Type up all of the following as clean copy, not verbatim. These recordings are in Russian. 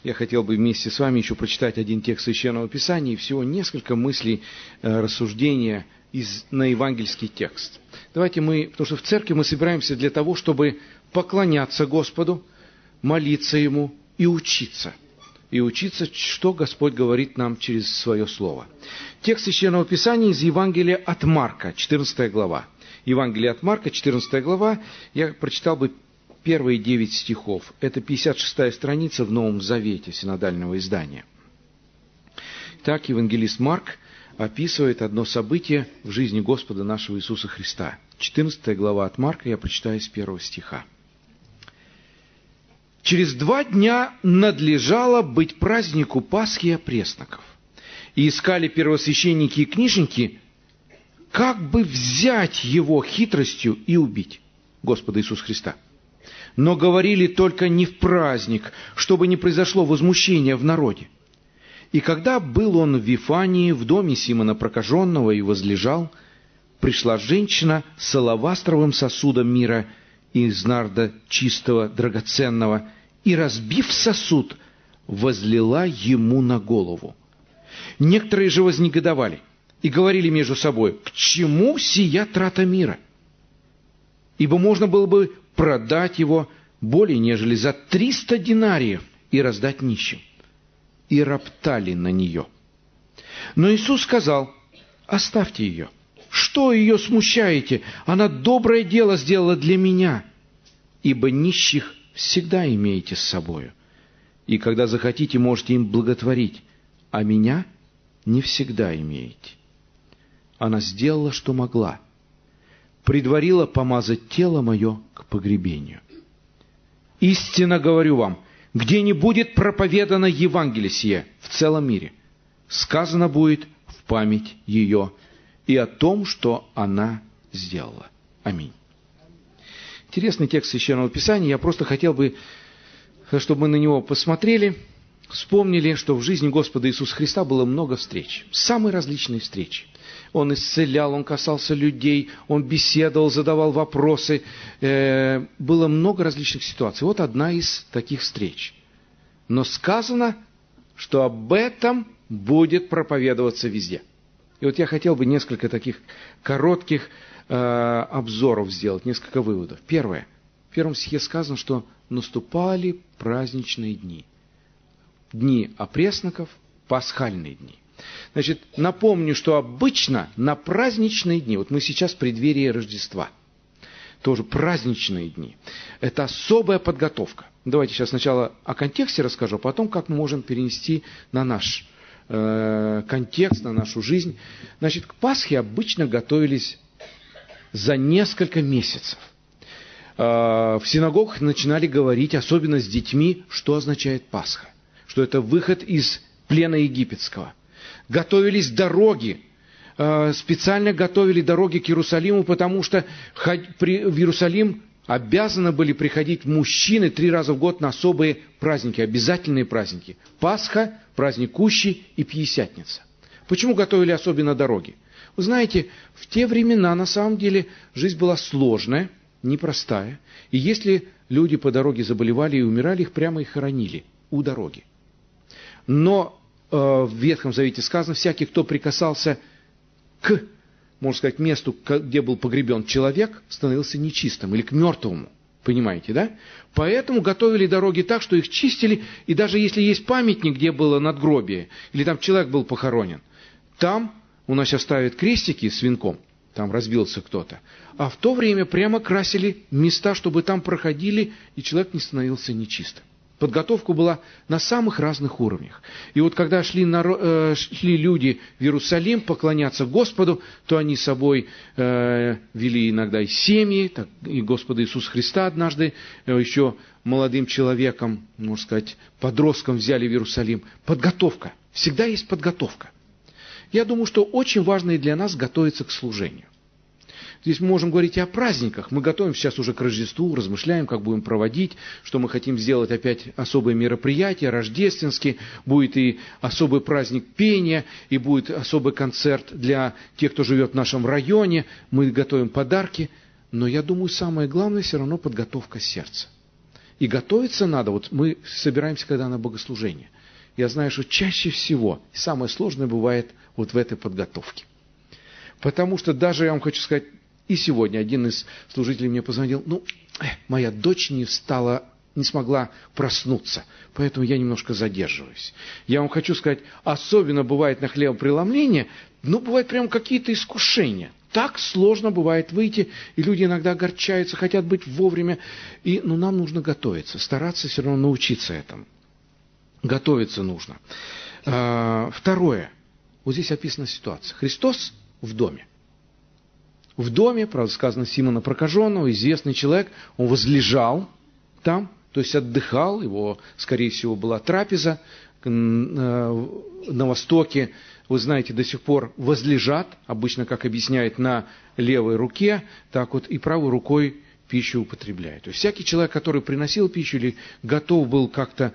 я хотел бы вместе с вами еще прочитать один текст Священного Писания и всего несколько мыслей, рассуждения на евангельский текст. Давайте потому что в церкви мы собираемся для того, чтобы поклоняться Господу, молиться Ему и учиться. И учиться, что Господь говорит нам через Свое Слово. Текст Священного Писания из Евангелия от Марка, 14 глава. Евангелие от Марка, 14 глава, я прочитал бы первые 9 стихов. Это 56-я страница в Новом Завете синодального издания. Так, евангелист Марк описывает одно событие в жизни Господа нашего Иисуса Христа. 14 глава от Марка, я прочитаю с 1 стиха. «Через 2 дня надлежало быть празднику Пасхи опресноков. И искали первосвященники и книжники, как бы взять его хитростью и убить Господа Иисуса Христа. Но говорили только не в праздник, чтобы не произошло возмущения в народе. И когда был он в Вифании, в доме Симона Прокаженного, и возлежал, пришла женщина с алавастровым сосудом мира из нарда чистого, драгоценного, и, разбив сосуд, возлила ему на голову. Некоторые же вознегодовали и говорили между собой: к чему сия трата мира? Ибо можно было бы продать его более нежели за 300 динариев и раздать нищим. И роптали на нее. Но Иисус сказал: оставьте ее. Что ее смущаете? Она доброе дело сделала для меня. Ибо нищих всегда имеете с собою, и когда захотите, можете им благотворить, а меня не всегда имеете. Она сделала, что могла, предварила помазать тело мое к погребению. Истинно говорю вам, где не будет проповедано Евангелие сие в целом мире, сказано будет в память ее и о том, что она сделала. Аминь». Интересный текст Священного Писания. Я просто хотел бы, чтобы мы на него посмотрели, вспомнили, что в жизни Господа Иисуса Христа было много встреч, самые различные встречи. Он исцелял, Он касался людей, Он беседовал, задавал вопросы. Было много различных ситуаций. Вот одна из таких встреч. Но сказано, что об этом будет проповедоваться везде. И вот я хотел бы несколько таких коротких обзоров сделать, несколько выводов. Первое. В 1 стихе сказано, что наступали праздничные дни. Дни опресноков, пасхальные дни. Значит, напомню, что обычно на праздничные дни, вот мы сейчас в преддверии Рождества, тоже праздничные дни, это особая подготовка. Давайте сейчас сначала о контексте расскажу, а потом как мы можем перенести на наш контекст, на нашу жизнь. Значит, к Пасхе обычно готовились за несколько месяцев. В синагогах начинали говорить, особенно с детьми, что означает Пасха. Что это выход из плена египетского. Готовились дороги. Специально готовили дороги к Иерусалиму, потому что в Иерусалим обязаны были приходить мужчины 3 раза в год на особые праздники, обязательные праздники. Пасха, праздник Кущи и Пятидесятница. Почему готовили особенно дороги? Вы знаете, в те времена, на самом деле, жизнь была сложная, непростая. И если люди по дороге заболевали и умирали, их прямо и хоронили у дороги. Но в Ветхом Завете сказано, всякий, кто прикасался к, можно сказать, месту, где был погребен человек, становился нечистым или к мертвому. Понимаете, да? Поэтому готовили дороги так, что их чистили, и даже если есть памятник, где было надгробие, или там человек был похоронен, там у нас сейчас ставят крестики с венком, там разбился кто-то. А в то время прямо красили места, чтобы там проходили, и человек не становился нечистым. Подготовка была на самых разных уровнях. И вот когда шли люди в Иерусалим поклоняться Господу, то они с собой вели иногда и семьи, так, и Господа Иисуса Христа однажды еще молодым человеком, можно сказать, подростком взяли в Иерусалим. Подготовка. Всегда есть подготовка. Я думаю, что очень важно и для нас готовиться к служению. Здесь мы можем говорить и о праздниках. Мы готовим сейчас уже к Рождеству, размышляем, как будем проводить, что мы хотим сделать опять особые мероприятия, рождественские. Будет и особый праздник пения, и будет особый концерт для тех, кто живет в нашем районе. Мы готовим подарки. Но я думаю, самое главное все равно подготовка сердца. И готовиться надо. Вот мы собираемся когда на богослужение. Я знаю, что чаще всего самое сложное бывает вот в этой подготовке. Потому что даже, я вам хочу сказать, и сегодня один из служителей мне позвонил, моя дочь не встала, не смогла проснуться, поэтому я немножко задерживаюсь. Я вам хочу сказать, особенно бывает на хлебопреломлении, бывают прям какие-то искушения. Так сложно бывает выйти, и люди иногда огорчаются, хотят быть вовремя. Нам нужно готовиться, стараться все равно научиться этому. Готовиться нужно. Второе. Вот здесь описана ситуация. Христос в доме. В доме, правда, сказано, Симона Прокаженного, известный человек, он возлежал там, то есть отдыхал, его, скорее всего, была трапеза. На Востоке, вы знаете, до сих пор возлежат, обычно, как объясняет, на левой руке, так вот и правой рукой пищу употребляет. То есть всякий человек, который приносил пищу или готов был как-то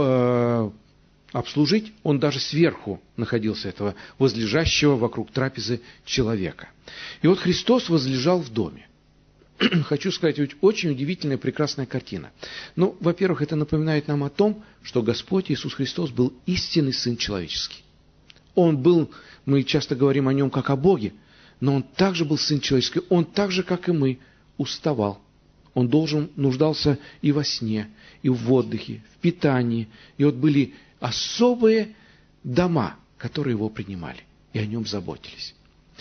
обслужить, он даже сверху находился этого возлежащего вокруг трапезы человека. И вот Христос возлежал в доме. Хочу сказать, очень удивительная, прекрасная картина. Во-первых, это напоминает нам о том, что Господь Иисус Христос был истинный Сын Человеческий. Он был, мы часто говорим о Нем как о Боге, но Он также был Сын Человеческий, Он так же, как и мы, уставал. Он нуждался и во сне, и в отдыхе, в питании. И вот были особые дома, которые Его принимали, и о Нем заботились.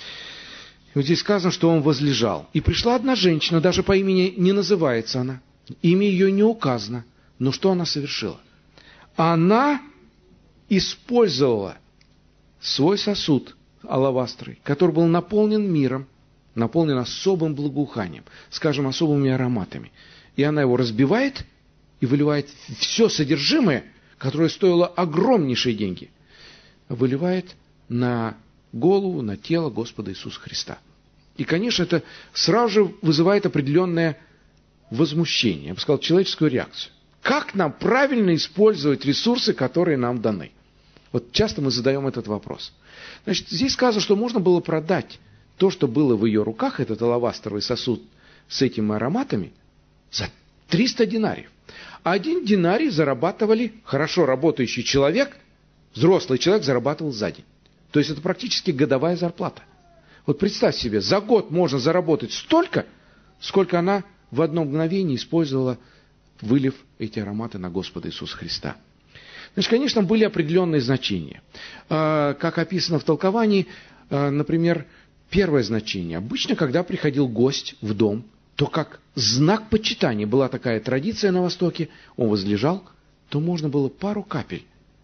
И вот здесь сказано, что Он возлежал. И пришла одна женщина, даже по имени не называется она, имя ее не указано. Но что она совершила? Она использовала свой сосуд алавастровый, который был наполнен миром, наполнен особым благоуханием, скажем, особыми ароматами. И она его разбивает и выливает все содержимое, которое стоило огромнейшие деньги, выливает на голову, на тело Господа Иисуса Христа. И, конечно, это сразу же вызывает определенное возмущение, я бы сказал, человеческую реакцию. Как нам правильно использовать ресурсы, которые нам даны? Вот часто мы задаем этот вопрос. Значит, здесь сказано, что можно было продать то, что было в ее руках, этот алавастровый сосуд с этими ароматами, за 300 динариев. А 1 динарий зарабатывали хорошо работающий человек, взрослый человек зарабатывал за день. То есть это практически годовая зарплата. Вот представь себе, за год можно заработать столько, сколько она в одно мгновение использовала, вылив эти ароматы на Господа Иисуса Христа. Значит, конечно, были определенные значения. Как описано в толковании, например, первое значение. Обычно, когда приходил гость в дом, то как знак почитания, была такая традиция на Востоке, он возлежал, то можно было пару капель,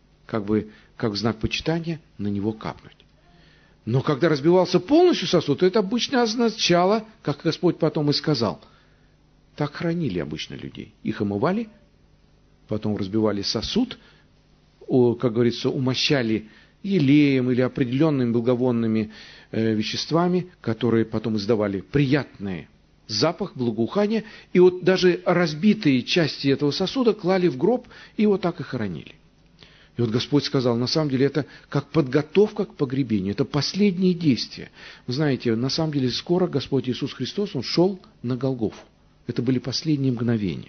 как знак почитания, на него капнуть. Но когда разбивался полностью сосуд, то это обычно означало, как Господь потом и сказал, так хранили обычно людей. Их омывали, потом разбивали сосуд, как говорится, умощали елеем или определенными благовонными веществами, которые потом издавали приятный запах, благоухание. И вот даже разбитые части этого сосуда клали в гроб и вот так и хоронили. И вот Господь сказал, на самом деле это как подготовка к погребению, это последние действия. Вы знаете, на самом деле скоро Господь Иисус Христос, Он шел на Голгофу. Это были последние мгновения.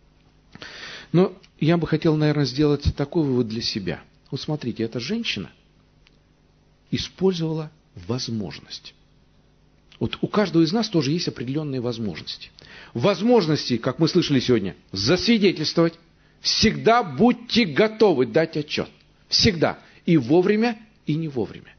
Но я бы хотел, наверное, сделать такой вывод для себя. Вот смотрите, эта женщина использовала возможность. Вот у каждого из нас тоже есть определенные возможности. Возможности, как мы слышали сегодня, засвидетельствовать. Всегда будьте готовы дать отчет. Всегда. И вовремя, и не вовремя.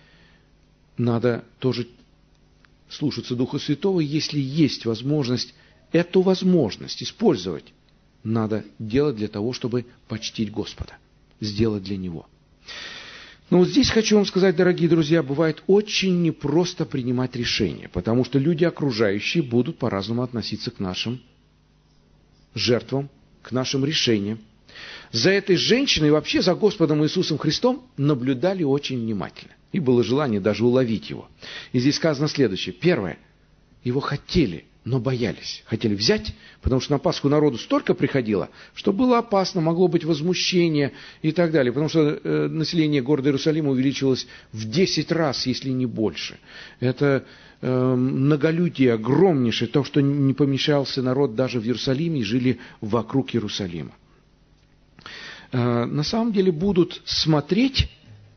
Надо тоже слушаться Духа Святого. Если есть возможность, эту возможность использовать, надо делать для того, чтобы почтить Господа. Сделать для Него. Но вот здесь хочу вам сказать, дорогие друзья, бывает очень непросто принимать решения, потому что люди окружающие будут по-разному относиться к нашим жертвам, к нашим решениям. За этой женщиной и вообще за Господом Иисусом Христом наблюдали очень внимательно. И было желание даже уловить его. И здесь сказано следующее. Первое. Его хотели но боялись. Хотели взять, потому что на Пасху народу столько приходило, что было опасно, могло быть возмущение и так далее. Потому что население города Иерусалима увеличилось в 10 раз, если не больше. Это многолюдие огромнейшее, то, что не помещался народ даже в Иерусалиме, и жили вокруг Иерусалима. На самом деле будут смотреть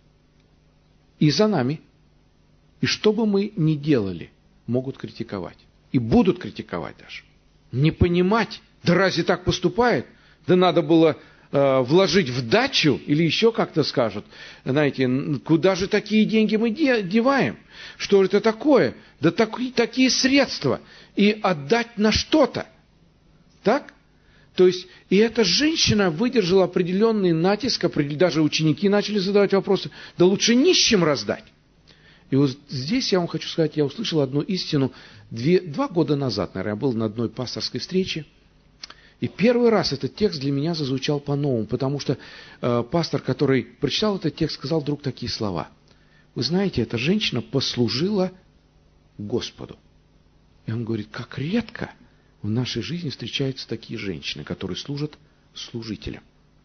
и за нами, и что бы мы ни делали, могут критиковать. И будут критиковать даже. Не понимать, да разве так поступает? Да надо было вложить в дачу, или еще как-то скажут. Знаете, куда же такие деньги мы деваем? Что это такое? Да такие средства. И отдать на что-то. Так? То есть, и эта женщина выдержала определенный натиск, даже ученики начали задавать вопросы, да лучше нищим раздать. И вот здесь я вам хочу сказать, я услышал одну истину 2 года назад, наверное, я был на одной пасторской встрече, и первый раз этот текст для меня зазвучал по-новому, потому что пастор, который прочитал этот текст, сказал вдруг такие слова. Вы знаете, эта женщина послужила Господу. И он говорит, как редко в нашей жизни встречаются такие женщины, которые служат служителям.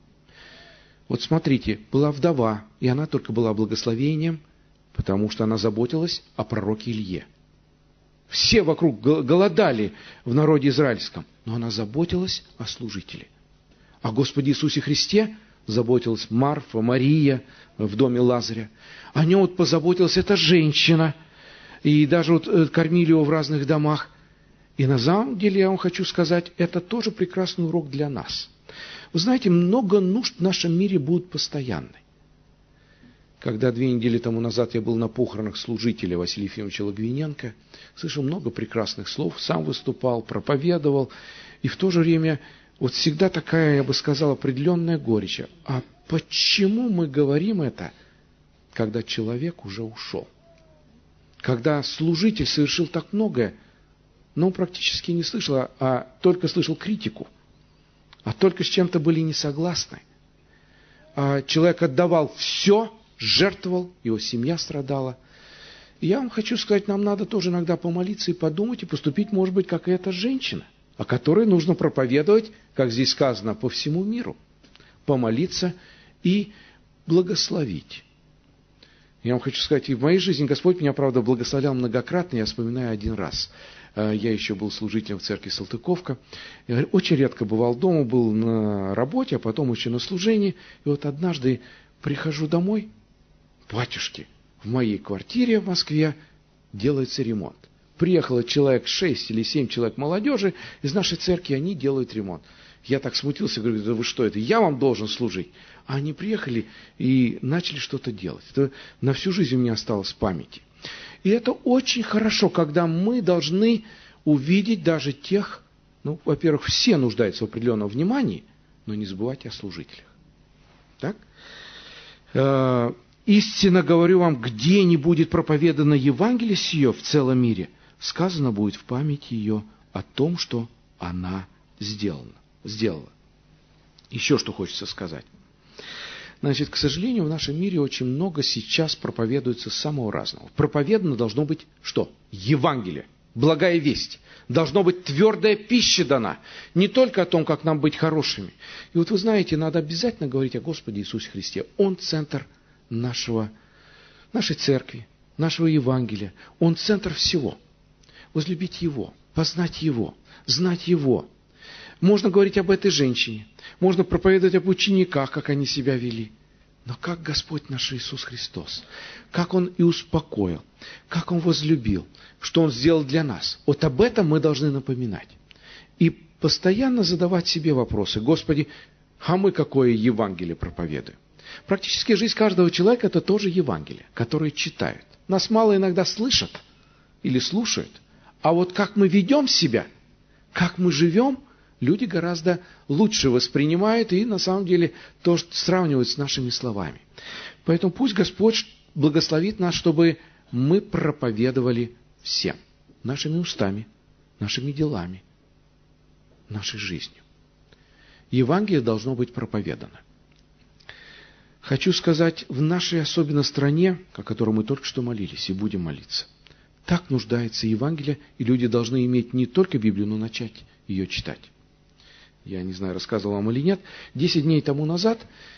Вот смотрите, была вдова, и она только была благословением, потому что она заботилась о пророке Илье. Все вокруг голодали в народе израильском, но она заботилась о служителе. О Господе Иисусе Христе заботилась Марфа, Мария в доме Лазаря. О нем вот позаботилась эта женщина, и даже вот кормили его в разных домах. И на самом деле, я вам хочу сказать, это тоже прекрасный урок для нас. Вы знаете, много нужд в нашем мире будут постоянны. Когда 2 недели тому назад я был на похоронах служителя Василия Ефимовича Логвиненко, слышал много прекрасных слов, сам выступал, проповедовал, и в то же время вот всегда такая, я бы сказал, определенная горечь. А почему мы говорим это, когда человек уже ушел? Когда служитель совершил так многое, но он практически не слышал, а только слышал критику, а только с чем-то были не согласны. А человек отдавал все, жертвовал, его семья страдала. И я вам хочу сказать, нам надо тоже иногда помолиться и подумать, и поступить, может быть, как и эта женщина, о которой нужно проповедовать, как здесь сказано, по всему миру. Помолиться и благословить. Я вам хочу сказать, и в моей жизни Господь меня, правда, благословлял многократно, я вспоминаю один раз. Я еще был служителем в церкви Салтыковка. Я очень редко бывал дома, был на работе, а потом еще на служении. И вот однажды прихожу домой, батюшки, в моей квартире в Москве делается ремонт. Приехало человек 6 или 7 человек молодежи из нашей церкви, они делают ремонт. Я так смутился, говорю, да вы что это, я вам должен служить. А они приехали и начали что-то делать. Это на всю жизнь у меня осталось в памяти. И это очень хорошо, когда мы должны увидеть даже тех, во-первых, все нуждаются в определенном внимании, но не забывать о служителях. Так? Истинно говорю вам, где не будет проповедано Евангелие сие в целом мире, сказано будет в памяти ее о том, что она сделала. Еще что хочется сказать. Значит, к сожалению, в нашем мире очень много сейчас проповедуется самого разного. Проповедано должно быть что? Евангелие, благая весть. Должно быть твердая пища дана. Не только о том, как нам быть хорошими. И вот вы знаете, надо обязательно говорить о Господе Иисусе Христе. Он центр нашей церкви, нашего Евангелия. Он центр всего. Возлюбить Его, познать Его, знать Его. Можно говорить об этой женщине. Можно проповедовать об учениках, как они себя вели. Но как Господь наш Иисус Христос, как Он и успокоил, как Он возлюбил, что Он сделал для нас. Вот об этом мы должны напоминать. И постоянно задавать себе вопросы. Господи, а мы какое Евангелие проповедуем? Практически жизнь каждого человека – это тоже Евангелие, которое читают. Нас мало иногда слышат или слушают. А вот как мы ведем себя, как мы живем, люди гораздо лучше воспринимают и, на самом деле, то сравнивают с нашими словами. Поэтому пусть Господь благословит нас, чтобы мы проповедовали всем. Нашими устами, нашими делами, нашей жизнью. Евангелие должно быть проповедано. Хочу сказать, в нашей особенно стране, о которой мы только что молились и будем молиться, Так нуждается Евангелие, и люди должны иметь не только Библию, но начать ее читать. Я не знаю, рассказывал вам или нет. 10 дней тому назад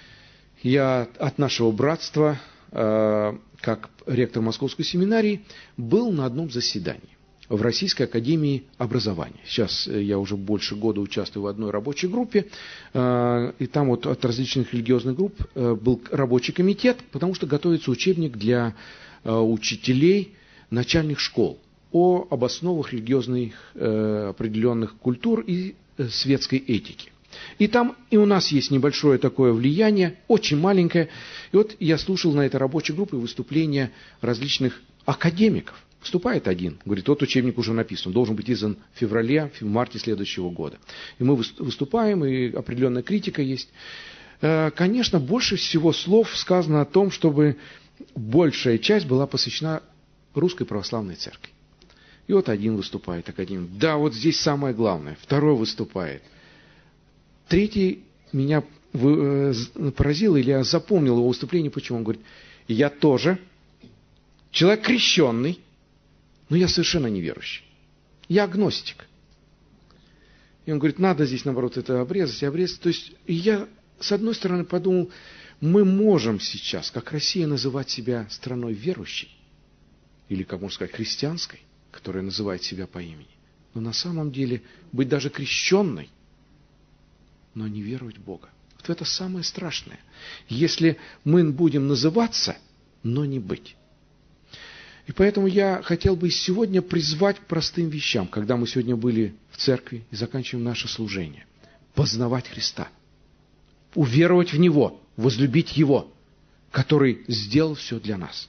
я от нашего братства, как ректор Московской семинарии, был на одном заседании в Российской академии образования. Сейчас я уже больше года участвую в одной рабочей группе, и там вот от различных религиозных групп был рабочий комитет, потому что готовится учебник для учителей начальных школ об основах религиозных определенных культур и светской этики. И там и у нас есть небольшое такое влияние, очень маленькое. И вот я слушал на этой рабочей группе выступления различных академиков. Выступает один, говорит, вот учебник уже написан, должен быть издан в марте следующего года. И мы выступаем, и определенная критика есть. Конечно, больше всего слов сказано о том, чтобы большая часть была посвящена Русской Православной Церкви. И вот один выступает, академик. Да, вот здесь самое главное. Второй выступает. Третий меня поразил, или я запомнил его выступление, почему. Он говорит, я тоже человек крещенный, но я совершенно неверующий. Я агностик. И он говорит, надо здесь, наоборот, это обрезать. То есть я, с одной стороны, подумал, мы можем сейчас, как Россия, называть себя страной верующей, или, как можно сказать, христианской, которая называет себя по имени. Но на самом деле быть даже крещенной, но не веровать в Бога. Вот это самое страшное. Если мы будем называться, но не быть. И поэтому я хотел бы сегодня призвать к простым вещам, когда мы сегодня были в церкви и заканчиваем наше служение. Познавать Христа. Уверовать в Него, возлюбить Его, который сделал все для нас.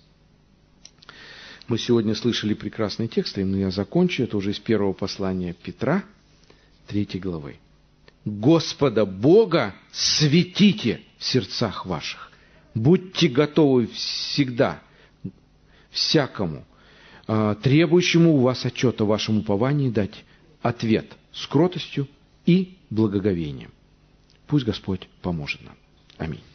Мы сегодня слышали прекрасный текст, и я закончу, это уже из первого послания Петра, 3 главы. Господа Бога светите в сердцах ваших. Будьте готовы всегда, всякому, требующему у вас отчета о вашем уповании, дать ответ с кротостью и благоговением. Пусть Господь поможет нам. Аминь.